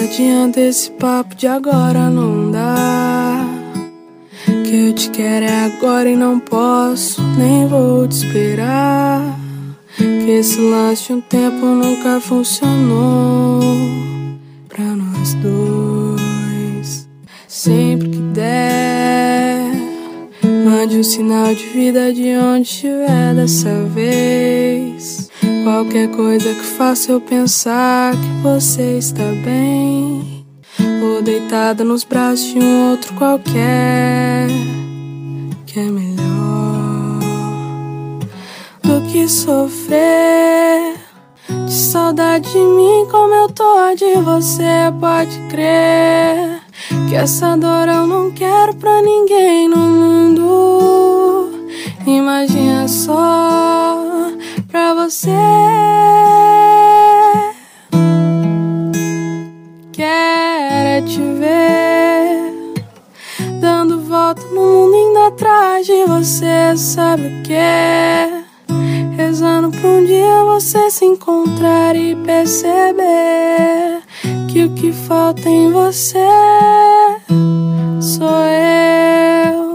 adianta esse papo de agora, não dá. Que eu te quero é agora e não posso, nem vou te esperar. Que esse lance de um tempo nunca funcionou pra nós dois. Sempre que der, mande um sinal de vida de onde estiver dessa vez. Qualquer coisa que faça eu pensar que você está bem, ou deitada nos braços de um outro qualquer, que é melhor do que sofrer de saudade de mim como eu tô de você. Pode crer que essa dor eu não quero pra ninguém no mundo. Imagina só pra você. Quero é te ver dando volta no mundo indo atrás de você. Sabe o que é? Rezando pra um dia você se encontrar e perceber que o que falta em você sou eu.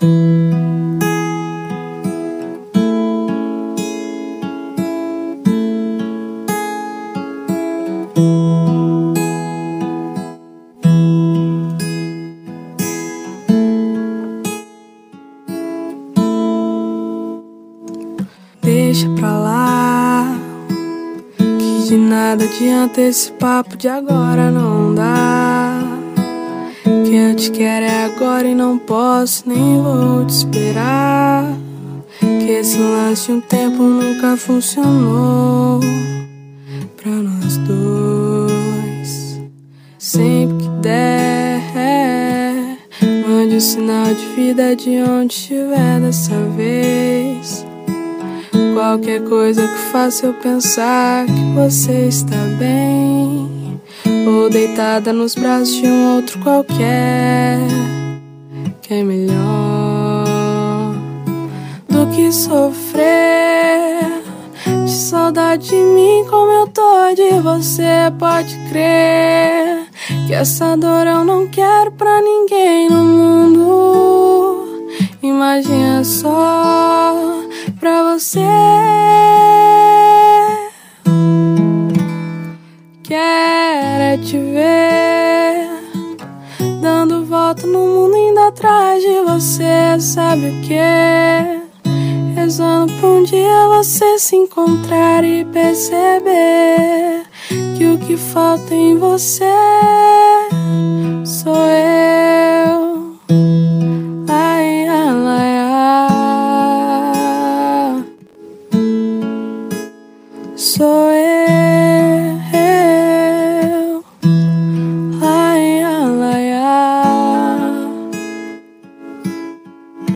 Deixa pra lá, que de nada adianta esse papo de agora, não dá. Que eu te quero é agora e não posso, nem vou te esperar. Que esse lance de um tempo nunca funcionou pra nós dois. Sempre que der, mande um sinal de vida de onde estiver dessa vez. Qualquer coisa que faça eu pensar que você está bem, ou deitada nos braços de um outro qualquer, que é melhor do que sofrer de saudade de mim como eu tô de você. Pode crer que essa dor eu não quero pra ninguém no mundo. Imagina só pra você. Quero é te ver dando volta no mundo indo atrás de você. Sabe o que é? Rezando pra um dia você se encontrar e perceber que o que falta em você sou eu. Ai, ai, ai, sou eu.